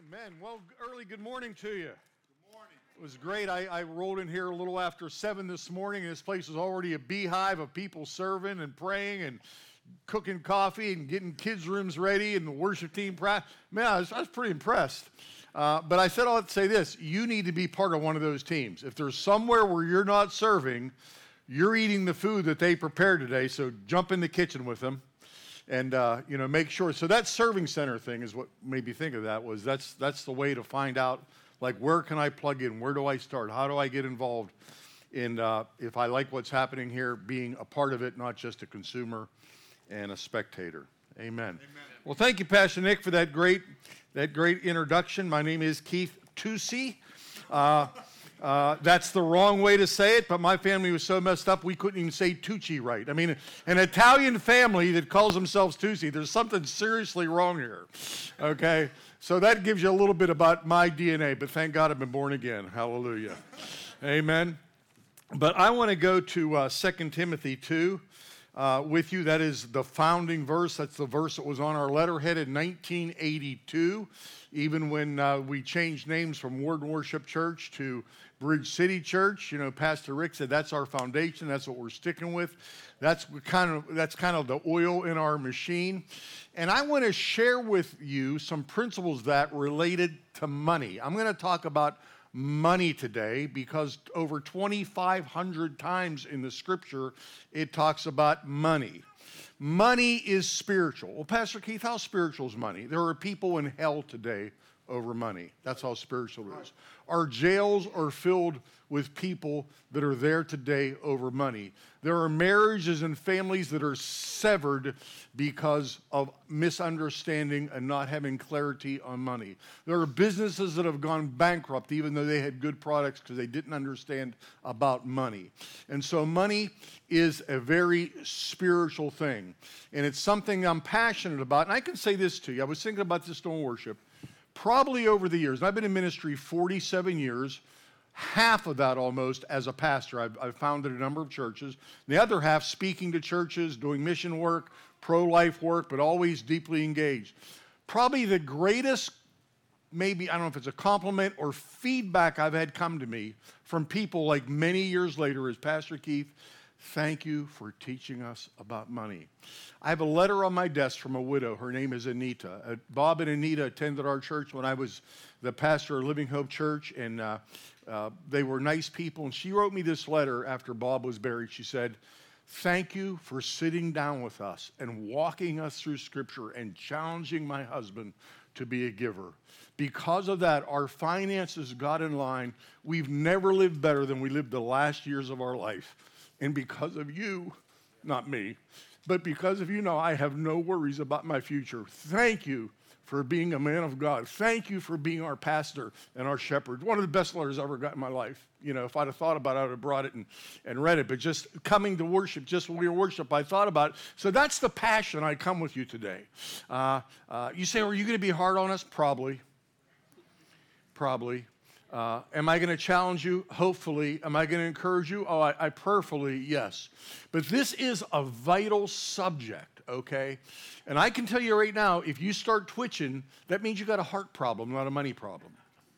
Amen. Well, early good morning to you. Good morning. It was great. I rolled in here a little after 7 this morning, and this place was already a beehive of people serving and praying and cooking coffee and getting kids' rooms ready and the worship team. Man, I was pretty impressed. But I said I'll say this. You need to be part of one of those teams. If there's somewhere where you're not serving, you're eating the food that they prepared today, so jump in the kitchen with them. And, make sure. So that serving center thing is what made me think of that. That's the way to find out, like, where can I plug in? Where do I start? How do I get involved in, if I like what's happening here, being a part of it, not just a consumer and a spectator. Amen. Amen. Well, thank you, Pastor Nick, for that great introduction. My name is Keith Tucci. That's the wrong way to say it, but my family was so messed up we couldn't even say Tucci right. I mean, an Italian family that calls themselves Tucci, there's something seriously wrong here, okay? So that gives you a little bit about my DNA, but thank God I've been born again. Hallelujah. Amen. But I want to go to 2 Timothy 2 with you. That is the founding verse. That's the verse that was on our letterhead in 1982. Even when we changed names from Word and Worship Church to Bridge City Church, Pastor Rick said that's our foundation. That's what we're sticking with. That's kind of the oil in our machine. And I want to share with you some principles that related to money. I'm going to talk about money today because over 2,500 times in the Scripture it talks about money. Money is spiritual. Well, Pastor Keith, how spiritual is money? There are people in hell today over money. That's how spiritual it is. Our jails are filled with people that are there today over money. There are marriages and families that are severed because of misunderstanding and not having clarity on money. There are businesses that have gone bankrupt even though they had good products because they didn't understand about money. And so money is a very spiritual thing. And it's something I'm passionate about. And I can say this to you. I was thinking about this during worship. Probably over the years, and I've been in ministry 47 years, half of that almost as a pastor. I've founded a number of churches. The other half speaking to churches, doing mission work, pro-life work, but always deeply engaged. Probably the greatest, maybe, I don't know if it's a compliment or feedback I've had come to me from people like many years later is, Pastor Keith, thank you for teaching us about money. I have a letter on my desk from a widow. Her name is Anita. Bob and Anita attended our church when I was the pastor of Living Hope Church, and they were nice people. And she wrote me this letter after Bob was buried. She said, thank you for sitting down with us and walking us through Scripture and challenging my husband to be a giver. Because of that, our finances got in line. We've never lived better than we lived the last years of our life. And because of you, not me, but because of you now, I have no worries about my future. Thank you for being a man of God. Thank you for being our pastor and our shepherd. One of the best letters I ever got in my life. If I'd have thought about it, I would have brought it and read it. But just coming to worship, just when we were worship, I thought about it. So that's the passion I come with you today. You say, are you going to be hard on us? Probably. Am I going to challenge you? Hopefully. Am I going to encourage you? Oh, I prayerfully, yes. But this is a vital subject, okay? And I can tell you right now, if you start twitching, that means you got a heart problem, not a money problem.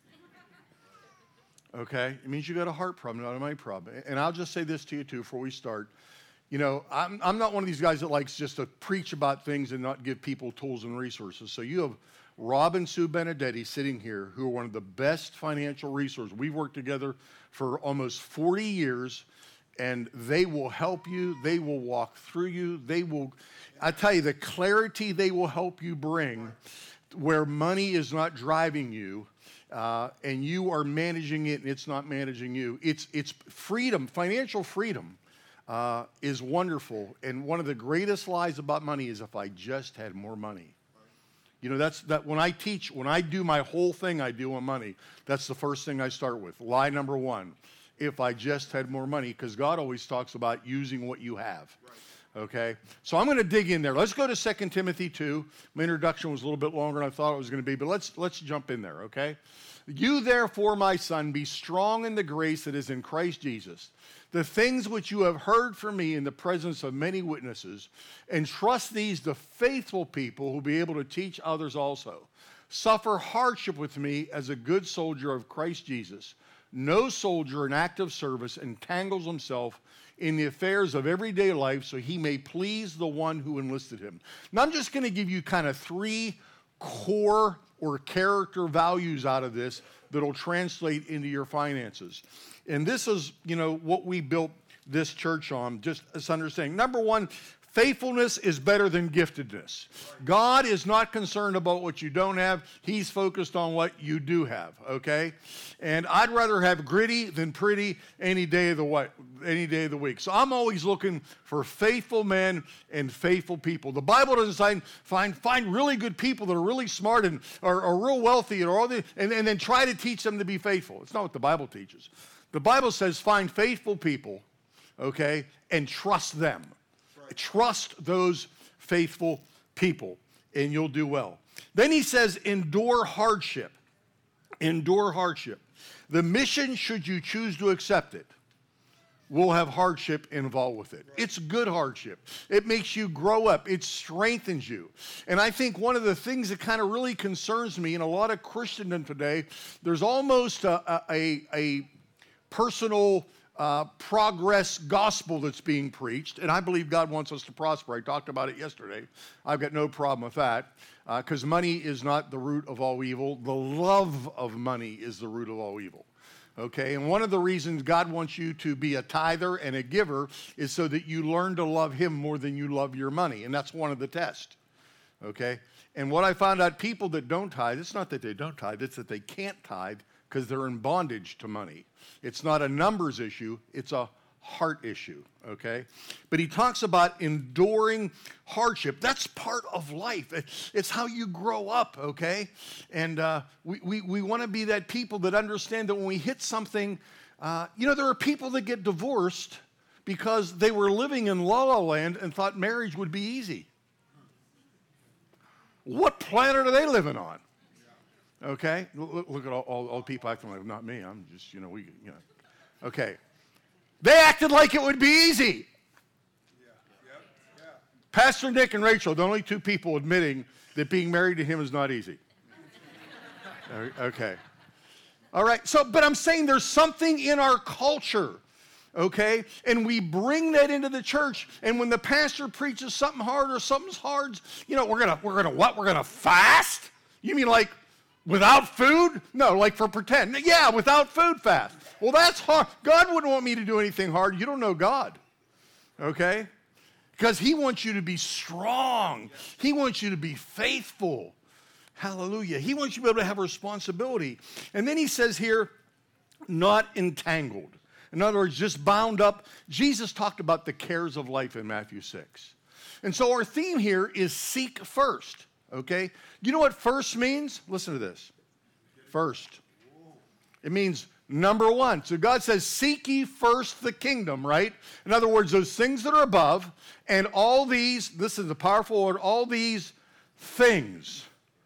Okay? It means you got a heart problem, not a money problem. And I'll just say this to you, too, before we start. I'm not one of these guys that likes just to preach about things and not give people tools and resources. So you have Rob and Sue Benedetti sitting here, who are one of the best financial resources. We've worked together for almost 40 years, and they will help you. They will walk through you. I tell you, the clarity they will help you bring where money is not driving you, and you are managing it and it's not managing you. It's freedom, financial freedom. Is wonderful, and one of the greatest lies about money is if I just had more money. That's when I do my whole thing I do on money, that's the first thing I start with. Lie number one, if I just had more money, because God always talks about using what you have. Right. Okay? So I'm going to dig in there. Let's go to 2 Timothy 2. My introduction was a little bit longer than I thought it was going to be, but let's jump in there, okay? You therefore, my son, be strong in the grace that is in Christ Jesus. The things which you have heard from me in the presence of many witnesses, entrust these to faithful people who will be able to teach others also. suffer hardship with me as a good soldier of Christ Jesus. No soldier in active service entangles himself in the affairs of everyday life so he may please the one who enlisted him. Now, I'm just going to give you kind of 3 core or character values out of this that'll translate into your finances. And this is, what we built this church on, just as understanding. Number 1, faithfulness is better than giftedness. God is not concerned about what you don't have. He's focused on what you do have, okay? And I'd rather have gritty than pretty any day of the week. So I'm always looking for faithful men and faithful people. The Bible doesn't find really good people that are really smart and are real wealthy and then try to teach them to be faithful. It's not what the Bible teaches. The Bible says find faithful people, okay, and trust them. Trust those faithful people, and you'll do well. Then he says, endure hardship. Endure hardship. The mission, should you choose to accept it, will have hardship involved with it. It's good hardship. It makes you grow up. It strengthens you. And I think one of the things that kind of really concerns me in a lot of Christendom today, there's almost a personal progress gospel that's being preached, and I believe God wants us to prosper. I talked about it yesterday. I've got no problem with that, because money is not the root of all evil. The love of money is the root of all evil. Okay, and one of the reasons God wants you to be a tither and a giver is so that you learn to love him more than you love your money, and that's one of the tests. Okay, and what I found out, people that don't tithe, it's not that they don't tithe, it's that they can't tithe because they're in bondage to money. It's not a numbers issue, it's a heart issue, okay? But he talks about enduring hardship. That's part of life. It's how you grow up, okay? And we want to be that people that understand that when we hit something, there are people that get divorced because they were living in La La Land and thought marriage would be easy. What planet are they living on? Okay, look at all people acting like, not me, I'm just, Okay, they acted like it would be easy. Pastor Nick and Rachel, the only 2 people admitting that being married to him is not easy. Okay, all right, but I'm saying there's something in our culture, okay, and we bring that into the church, and when the pastor preaches something hard or something's hard, we're gonna fast? You mean like without food? No, like for pretend. Yeah, without food fast. Well, that's hard. God wouldn't want me to do anything hard. You don't know God, okay? Because he wants you to be strong. He wants you to be faithful. Hallelujah. He wants you to be able to have responsibility. And then he says here, not entangled. In other words, just bound up. Jesus talked about the cares of life in Matthew 6. And so our theme here is seek first. Okay? You know what first means? Listen to this. First. It means number 1. So God says, seek ye first the kingdom, right? In other words, those things that are above, and all these, this is the powerful word, all these things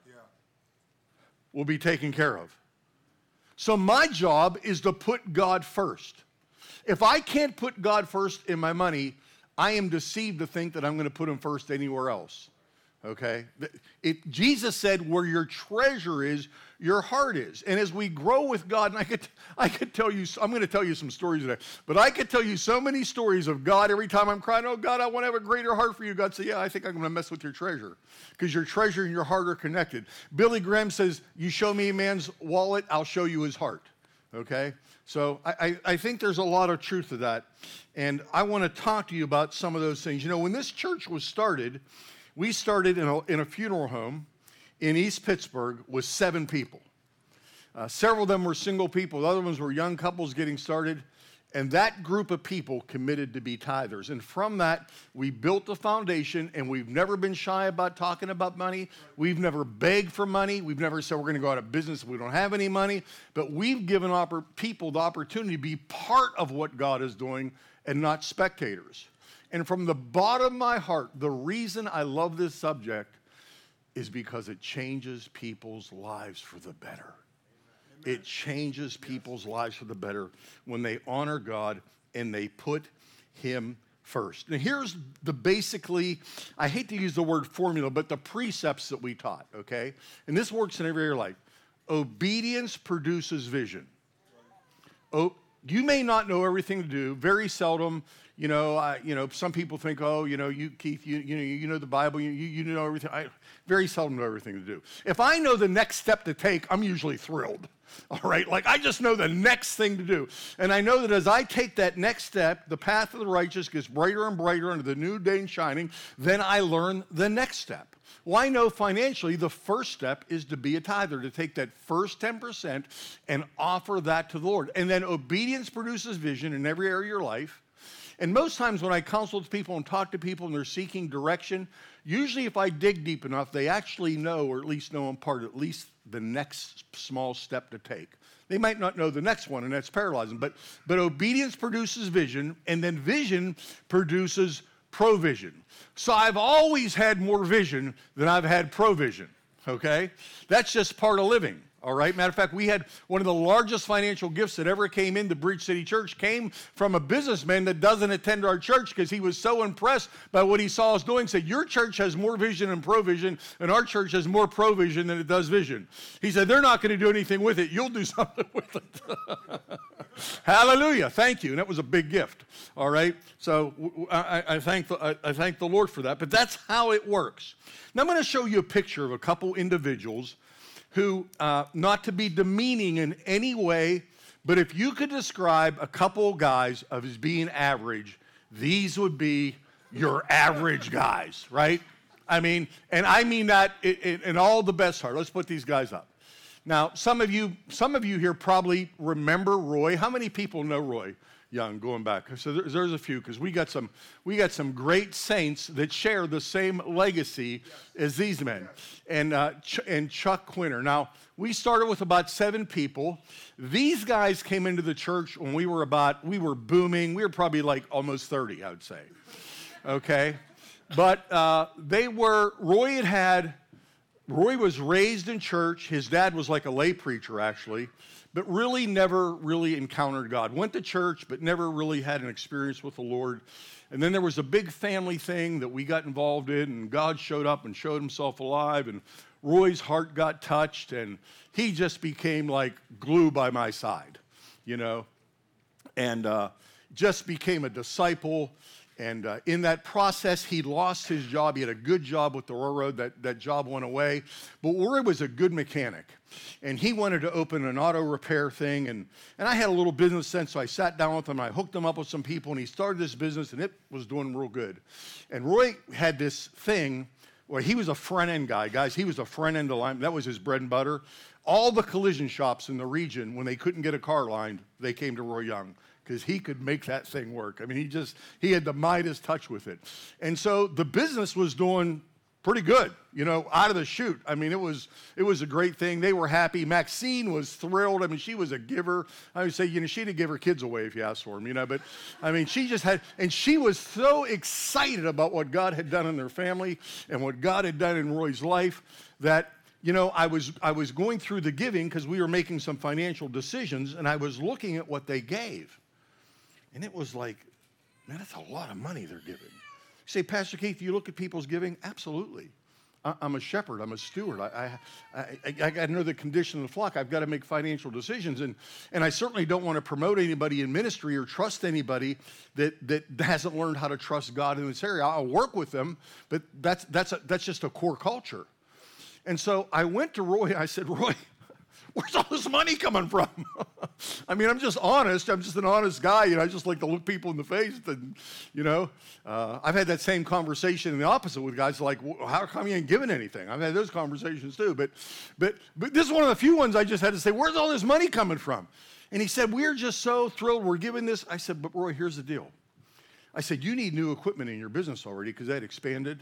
will be taken care of. So my job is to put God first. If I can't put God first in my money, I am deceived to think that I'm going to put him first anywhere else. Okay? Jesus said, where your treasure is, your heart is. And as we grow with God, and I could tell you, I'm going to tell you some stories today, but I could tell you so many stories of God every time I'm crying, oh God, I want to have a greater heart for you. God said, yeah, I think I'm going to mess with your treasure, because your treasure and your heart are connected. Billy Graham says, you show me a man's wallet, I'll show you his heart. Okay? So I think there's a lot of truth to that. And I want to talk to you about some of those things. When this church was started, we started in a funeral home in East Pittsburgh with 7 people. Several of them were single people. The other ones were young couples getting started. And that group of people committed to be tithers. And from that, we built a foundation, and we've never been shy about talking about money. We've never begged for money. We've never said we're going to go out of business if we don't have any money. But we've given people the opportunity to be part of what God is doing and not spectators. And from the bottom of my heart, the reason I love this subject is because it changes people's lives for the better. It changes people's lives for the better when they honor God and they put him first. Now here's the basically, I hate to use the word formula, but the precepts that we taught, okay? And this works in every area of life. Obedience produces vision. You may not know everything to do. Very seldom, some people think, you, Keith, you know the Bible, you know everything. I very seldom know everything to do. If I know the next step to take, I'm usually thrilled. All right, like I just know the next thing to do. And I know that as I take that next step, the path of the righteous gets brighter and brighter under the new day shining, then I learn the next step. Well, I know financially the first step is to be a tither, to take that first 10% and offer that to the Lord. And then obedience produces vision in every area of your life. And most times when I counsel with people and talk to people and they're seeking direction, usually if I dig deep enough, they actually know, or at least know in part, at least the next small step to take. They might not know the next one, and that's paralyzing. But obedience produces vision, and then vision produces provision. So I've always had more vision than I've had provision, okay? That's just part of living. All right. Matter of fact, we had one of the largest financial gifts that ever came into Bridge City Church came from a businessman that doesn't attend our church because he was so impressed by what he saw us doing. Said, your church has more vision and provision, and our church has more provision than it does vision. He said, they're not going to do anything with it. You'll do something with it. Hallelujah. Thank you. And that was a big gift. All right. So I thank the Lord for that. But that's how it works. Now I'm going to show you a picture of a couple individuals who, not to be demeaning in any way, but if you could describe a couple of guys of as being average, these would be your average guys, right? I mean that in all the best heart. Let's put these guys up. Now, some of you here probably remember Roy. How many people know Roy Young going back? So there's a few, because we got some great saints that share the same legacy as these men, and Chuck Quinter. Now, we started with about 7 people. These guys came into the church when we were booming. We were probably like almost 30, I would say. Okay, but Roy was raised in church. His dad was like a lay preacher, actually, but really never really encountered God. Went to church, but never really had an experience with the Lord. And then there was a big family thing that we got involved in, and God showed up and showed himself alive, and Roy's heart got touched, and he just became like glue by my side, and just became a disciple. And in that process, he lost his job. He had a good job with the railroad. That job went away. But Roy was a good mechanic. And he wanted to open an auto repair thing. And I had a little business sense, so I sat down with him. And I hooked him up with some people. And he started this business, and it was doing real good. And Roy had this thing where he was a front-end guy. Guys, he was a front-end alignment. That was his bread and butter. All the collision shops in the region, when they couldn't get a car lined, they came to Roy Young, because he could make that thing work. I mean, he had the Midas touch with it. And so the business was doing pretty good, out of the chute. I mean, it was a great thing. They were happy. Maxine was thrilled. I mean, she was a giver. I would say, she'd give her kids away if you asked for them, but I mean, and she was so excited about what God had done in their family and what God had done in Roy's life that, I was going through the giving because we were making some financial decisions, and I was looking at what they gave. And it was like, man, that's a lot of money they're giving. You say, Pastor Keith, you look at people's giving? Absolutely. I'm a shepherd. I'm a steward. I got to know the condition of the flock. I've got to make financial decisions. And I certainly don't want to promote anybody in ministry or trust anybody that hasn't learned how to trust God in this area. I'll work with them, but that's just a core culture. And so I went to Roy. I said, Roy, where's all this money coming from? I mean, I'm just honest. I'm just an honest guy. I just like to look people in the face. And, I've had that same conversation in the opposite with guys like, how come you ain't giving anything? I've had those conversations too. But this is one of the few ones I just had to say, where's all this money coming from? And he said, we're just so thrilled we're giving this. I said, but Roy, here's the deal. I said, you need new equipment in your business already because that expanded.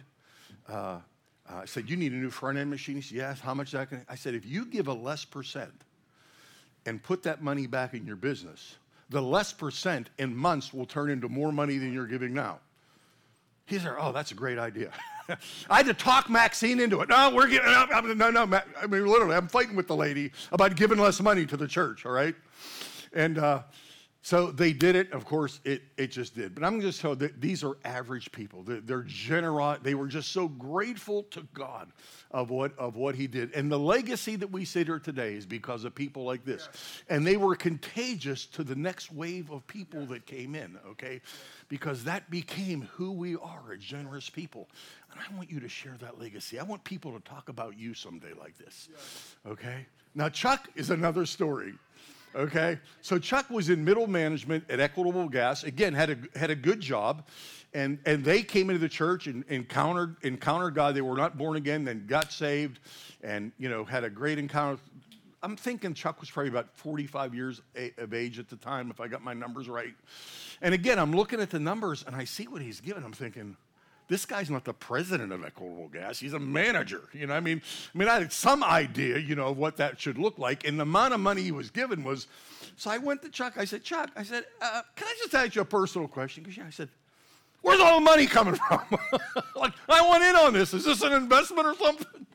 I said, you need a new front-end machine? He said, yes. How much is that going to? I said, if you give a less percent and put that money back in your business, the less percent in months will turn into more money than you're giving now. He said, oh, that's a great idea. I had to talk Maxine into it. No, we're getting up. I mean, literally, I'm fighting with the lady about giving less money to the church, all right? And So they did it. Of course, it just did. But I'm going to tell you that these are average people. They're generous. They were just so grateful to God of what he did. And the legacy that we sit here today is because of people like this. Yes. And they were contagious to the next wave of people that came in, okay? Because that became who we are, as generous people. And I want you to share that legacy. I want people to talk about you someday like this, okay? Now, Chuck is another story. Okay, so Chuck was in middle management at Equitable Gas. Again, had a good job, and they came into the church and encountered God. They were not born again, then got saved, and had a great encounter. I'm thinking Chuck was probably about 45 years of age at the time, if I got my numbers right. And again, I'm looking at the numbers, and I see what he's given. I'm thinking, this guy's not the president of Equitable Gas. He's a manager. I had some idea, of what that should look like. And the amount of money he was given was, so I went to Chuck. I said, Chuck, can I just ask you a personal question? Because I said, where's all the money coming from? Like, I want in on this. Is this an investment or something?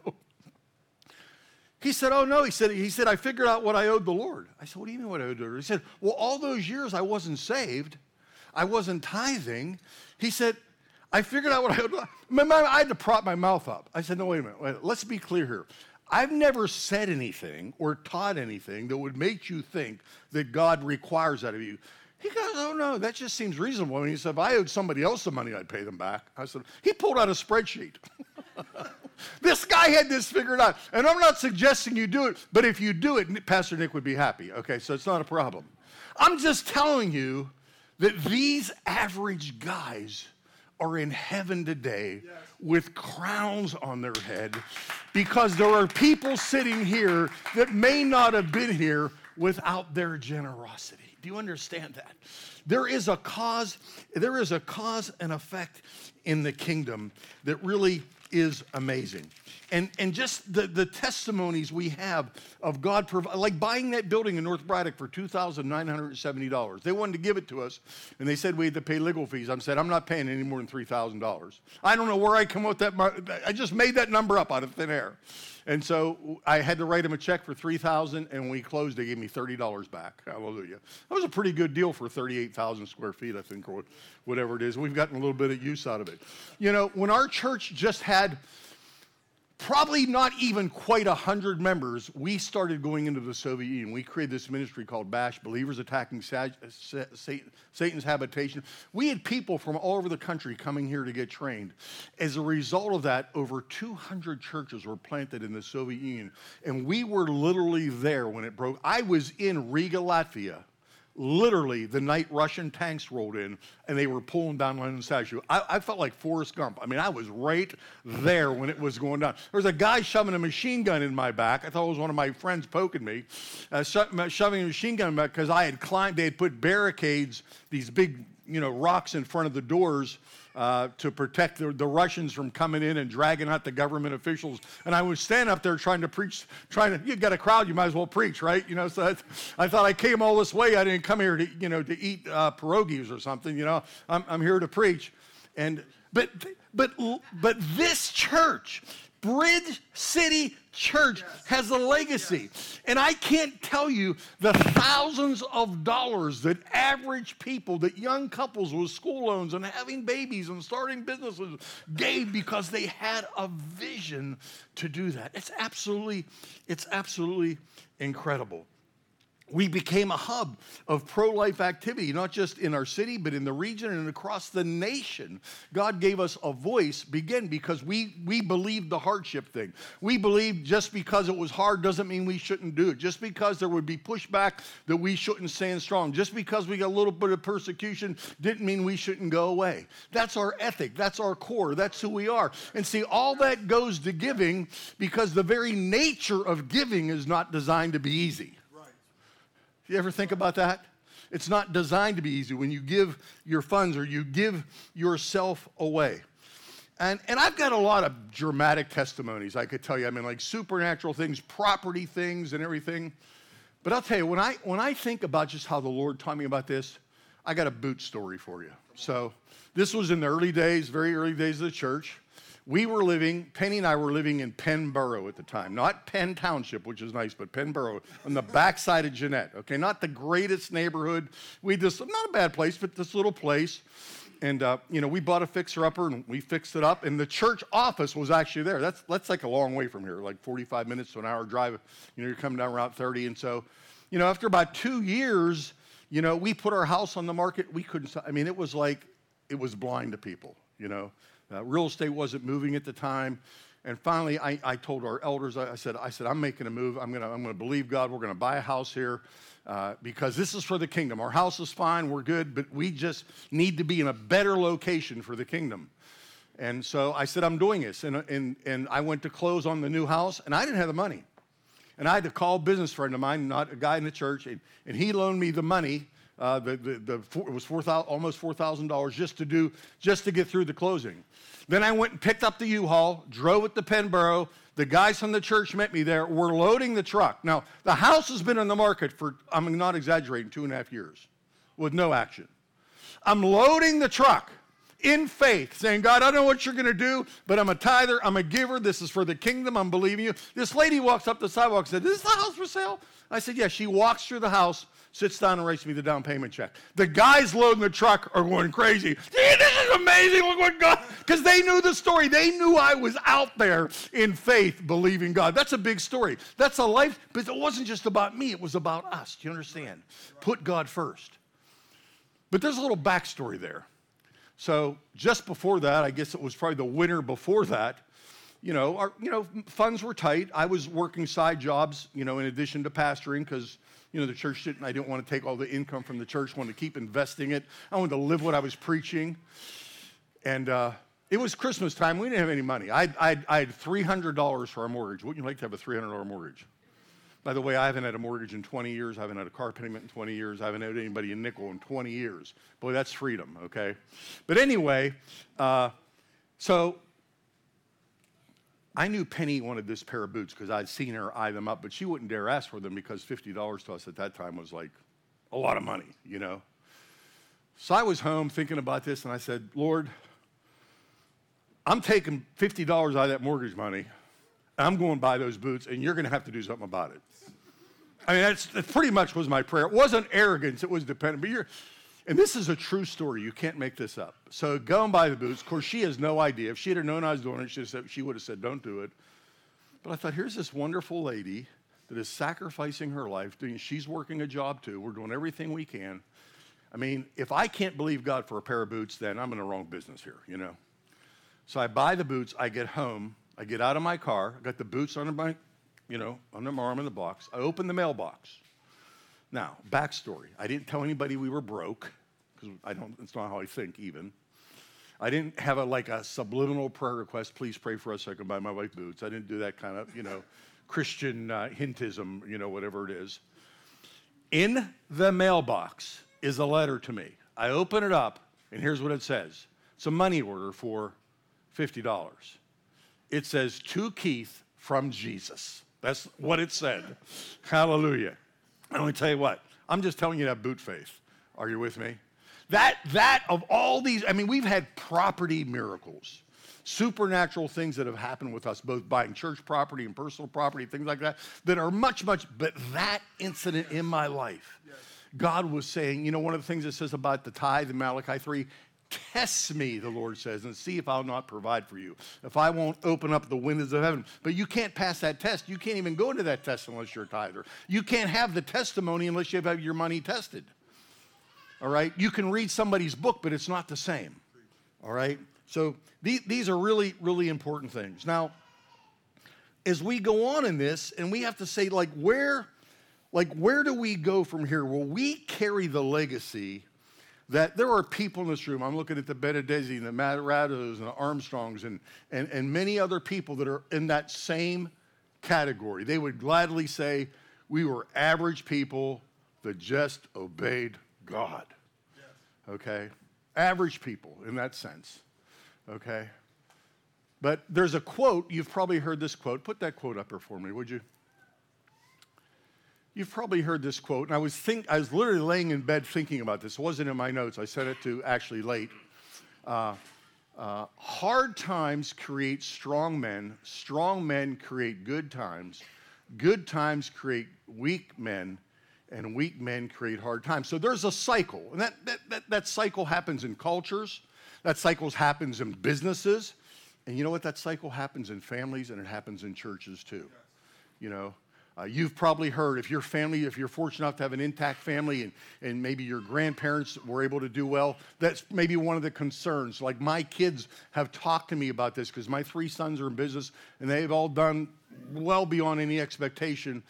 He said, oh, no. He said, I figured out what I owed the Lord. I said, what do you mean what I owed the Lord? He said, well, all those years I wasn't saved. I wasn't tithing. He said, I figured out what I would. I had to prop my mouth up. I said, no, wait a minute. Let's be clear here. I've never said anything or taught anything that would make you think that God requires that of you. He goes, oh, no, that just seems reasonable. And he said, if I owed somebody else the money, I'd pay them back. I said, he pulled out a spreadsheet. This guy had this figured out. And I'm not suggesting you do it, but if you do it, Pastor Nick would be happy. Okay, so it's not a problem. I'm just telling you that these average guys are in heaven today with crowns on their head because there are people sitting here that may not have been here without their generosity. Do you understand that? There is a cause and effect in the kingdom that really is amazing. And just the testimonies we have of God, like buying that building in North Braddock for $2,970. They wanted to give it to us, and they said we had to pay legal fees. I said, I'm not paying any more than $3,000. I don't know where I come up with that. I just made that number up out of thin air. And so I had to write them a check for $3,000, and when we closed, they gave me $30 back. Hallelujah. That was a pretty good deal for 38,000 square feet, I think, or whatever it is. We've gotten a little bit of use out of it. When our church just had probably not even quite 100 members, we started going into the Soviet Union. We created this ministry called BASH, Believers Attacking Satan's Habitation. We had people from all over the country coming here to get trained. As a result of that, over 200 churches were planted in the Soviet Union, and we were literally there when it broke. I was in Riga, Latvia, literally the night Russian tanks rolled in and they were pulling down Lenin statue. I felt like Forrest Gump. I was right there when it was going down. There was a guy shoving a machine gun in my back. I thought it was one of my friends poking me, shoving a machine gun in my back because I had climbed. They had put barricades, these big rocks in front of the doors to protect the Russians from coming in and dragging out the government officials. And I was standing up there trying to preach, you got a crowd, you might as well preach, right? So I thought I came all this way. I didn't come here to eat pierogies or something. I'm here to preach. But this church, Bridge City Church, has a legacy. And I can't tell you the thousands of dollars that average people, that young couples with school loans and having babies and starting businesses gave because they had a vision to do that. It's absolutely incredible. We became a hub of pro-life activity, not just in our city, but in the region and across the nation. God gave us a voice, because we believed the hardship thing. We believed just because it was hard doesn't mean we shouldn't do it. Just because there would be pushback that we shouldn't stand strong. Just because we got a little bit of persecution didn't mean we shouldn't go away. That's our ethic. That's our core. That's who we are. And see, all that goes to giving because the very nature of giving is not designed to be easy. You ever think about that? It's not designed to be easy when you give your funds or you give yourself away. And I've got a lot of dramatic testimonies I could tell you. Like supernatural things, property things and everything. But I'll tell you, when I think about just how the Lord taught me about this, I got a boot story for you. So this was in the early days, very early days of the church. Penny and I were living in Penn Borough at the time. Not Penn Township, which is nice, but Penn Borough on the backside of Jeanette, okay? Not the greatest neighborhood. Not a bad place, but this little place. And, we bought a fixer-upper, and we fixed it up. And the church office was actually there. That's like a long way from here, like 45 minutes to an hour drive. You're coming down Route 30. And so, after about 2 years, we put our house on the market. We couldn't, it was like, it was blind to people, Real estate wasn't moving at the time. And finally, I told our elders, I said, I'm making a move. I'm gonna believe God. We're gonna buy a house here because this is for the kingdom. Our house is fine. We're good, but we just need to be in a better location for the kingdom. And so I said, I'm doing this. And I went to close on the new house, and I didn't have the money. And I had to call a business friend of mine, not a guy in the church, and he loaned me the money. It was almost $4,000 just to get through the closing. Then I went and picked up the U-Haul, drove it to Penn Borough. The guys from the church met me there. We're loading the truck. Now, the house has been on the market for, I'm not exaggerating, 2.5 years with no action. I'm loading the truck in faith, saying, God, I don't know what you're going to do, but I'm a tither, I'm a giver. This is for the kingdom. I'm believing you. This lady walks up the sidewalk and said, is this the house for sale? I said, yeah. She walks through the house, sits down and writes me the down payment check. The guys loading the truck are going crazy. This is amazing. Look what God, because they knew the story. They knew I was out there in faith, believing God. That's a big story. That's a life, but it wasn't just about me. It was about us. Do you understand? Put God first. But there's a little backstory there. So just before that, I guess it was probably the winter before that, funds were tight. I was working side jobs, in addition to pastoring because, the church I didn't want to take all the income from the church, wanted to keep investing it. I wanted to live what I was preaching. And it was Christmas time. We didn't have any money. I had $300 for our mortgage. Wouldn't you like to have a $300 mortgage? By the way, I haven't had a mortgage in 20 years. I haven't had a car payment in 20 years. I haven't owed anybody a nickel in 20 years. Boy, that's freedom, okay? But anyway, so I knew Penny wanted this pair of boots because I'd seen her eye them up, but she wouldn't dare ask for them because $50 to us at that time was like a lot of money, So I was home thinking about this, and I said, Lord, I'm taking $50 out of that mortgage money. I'm going to buy those boots, and you're going to have to do something about it. That pretty much was my prayer. It wasn't arrogance. It was dependent. But and this is a true story. You can't make this up. So go and buy the boots. Of course, she has no idea. If she had known I was doing it, she would have said, don't do it. But I thought, here's this wonderful lady that is sacrificing her life. She's working a job, too. We're doing everything we can. If I can't believe God for a pair of boots, then I'm in the wrong business here, So I buy the boots. I get home. I get out of my car. I got the boots under my, under my arm in the box. I open the mailbox. Now, backstory. I didn't tell anybody we were broke, because it's not how I think even. I didn't have a subliminal prayer request, please pray for us so I can buy my wife boots. I didn't do that kind of, Christian hintism, whatever it is. In the mailbox is a letter to me. I open it up, and here's what it says. It's a money order for $50. It says, to Keith from Jesus. That's what it said. Hallelujah. And let me tell you what, I'm just telling you to have boot faith. Are you with me? That of all these, we've had property miracles, supernatural things that have happened with us, both buying church property and personal property, things like that are much, but that incident in my life, yes. God was saying, one of the things it says about the tithe in Malachi 3, test me, the Lord says, and see if I'll not provide for you, if I won't open up the windows of heaven. But you can't pass that test. You can't even go into that test unless you're a tither. You can't have the testimony unless you have your money tested. All right? You can read somebody's book, but it's not the same. All right? So these are really, really important things. Now, as we go on in this, and we have to say, where do we go from here? Well, we carry the legacy that there are people in this room. I'm looking at the Benedezi and the Matarazos and the Armstrongs and many other people that are in that same category. They would gladly say, we were average people that just obeyed God. Yes. Okay? Average people in that sense. Okay? But there's a quote, you've probably heard this quote. Put that quote up here for me, would you? You've probably heard this quote, and I was literally laying in bed thinking about this. It wasn't in my notes. I sent it to Ashley late. Hard times create strong men create good times create weak men, and weak men create hard times. So there's a cycle, and that cycle happens in cultures, that cycle happens in businesses, and you know what? That cycle happens in families, and it happens in churches too. You know, you've probably heard, if you're fortunate enough to have an intact family and maybe your grandparents were able to do well, that's maybe one of the concerns. Like my kids have talked to me about this because my 3 sons are in business and they've all done well beyond any expectation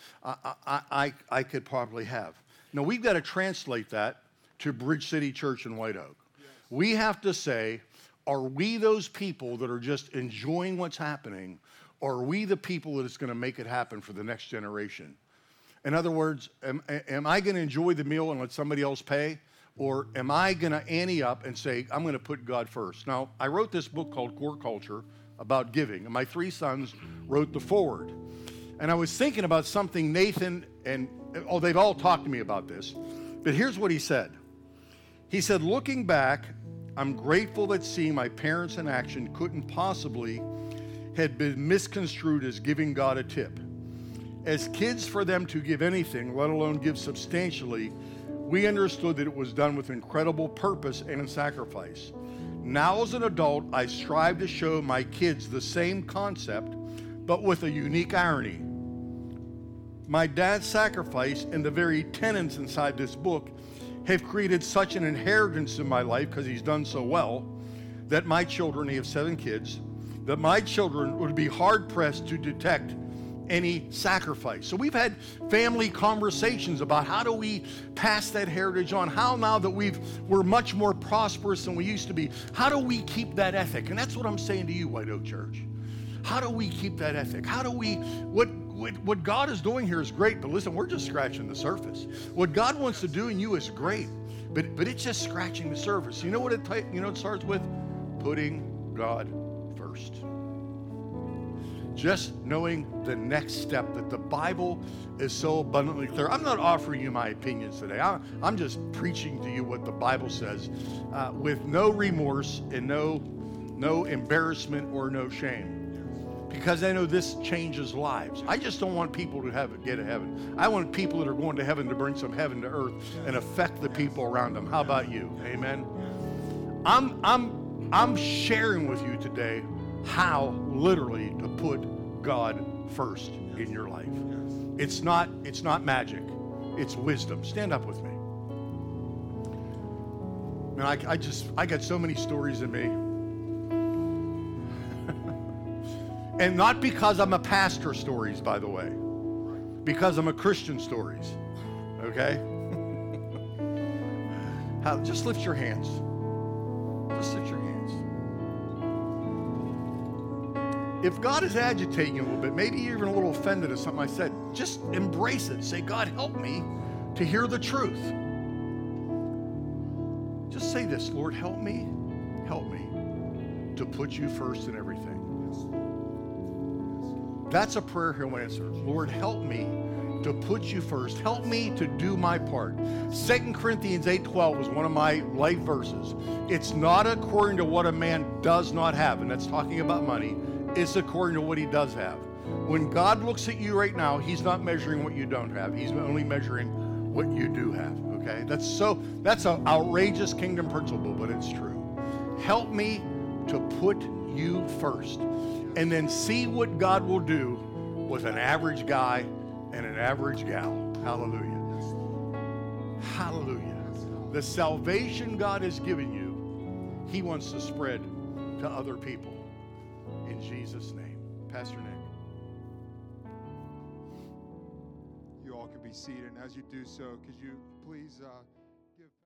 I could probably have. Now we've got to translate that to Bridge City Church in White Oak. Yes. We have to say, are we those people that are just enjoying what's happening, or are we the people that is going to make it happen for the next generation? In other words, am I going to enjoy the meal and let somebody else pay? Or am I going to ante up and say, I'm going to put God first? Now, I wrote this book called Core Culture about giving, and my 3 sons wrote the foreword. And I was thinking about something Nathan they've all talked to me about this, but here's what he said. He said, looking back, I'm grateful that seeing my parents in action couldn't possibly had been misconstrued as giving God a tip. As kids, for them to give anything, let alone give substantially, we understood that it was done with incredible purpose and sacrifice. Now as an adult, I strive to show my kids the same concept, but with a unique irony. My dad's sacrifice and the very tenets inside this book have created such an inheritance in my life, because he's done so well, that my children, he has 7 kids, that my children would be hard-pressed to detect any sacrifice. So we've had family conversations about how do we pass that heritage on? How now that we're much more prosperous than we used to be, how do we keep that ethic? And that's what I'm saying to you, White Oak Church. How do we keep that ethic? How do we, what God is doing here is great, but listen, we're just scratching the surface. What God wants to do in you is great, but it's just scratching the surface. You know what it starts with? Putting God first. Just knowing the next step, that the Bible is so abundantly clear. I'm not offering you my opinions today. I'm just preaching to you what the Bible says with no remorse and no embarrassment or no shame. Because I know this changes lives. I just don't want people to get to heaven. I want people that are going to heaven to bring some heaven to earth and affect the people around them. How about you? Amen. I'm sharing with you today how literally to put God first in your life. It's not magic. It's wisdom. Stand up with me. Man, I got so many stories in me. And not because I'm a pastor stories, by the way. Because I'm a Christian stories. Okay? Just lift your hands. Just lift your hands. If God is agitating you a little bit, maybe you're even a little offended at something I said, just embrace it. Say, God, help me to hear the truth. Just say this, Lord, help me to put you first in everything. That's a prayer he'll answer. Lord, help me to put you first. Help me to do my part. 2 Corinthians 8:12 is one of my life verses. It's not according to what a man does not have, and that's talking about money. It's according to what he does have. When God looks at you right now, he's not measuring what you don't have. He's only measuring what you do have, okay? That's an outrageous kingdom principle, but it's true. Help me to put you first. And then see what God will do with an average guy and an average gal. Hallelujah. Hallelujah. The salvation God has given you, he wants to spread to other people. In Jesus' name. Pastor Nick. You all can be seated. And as you do so, could you please...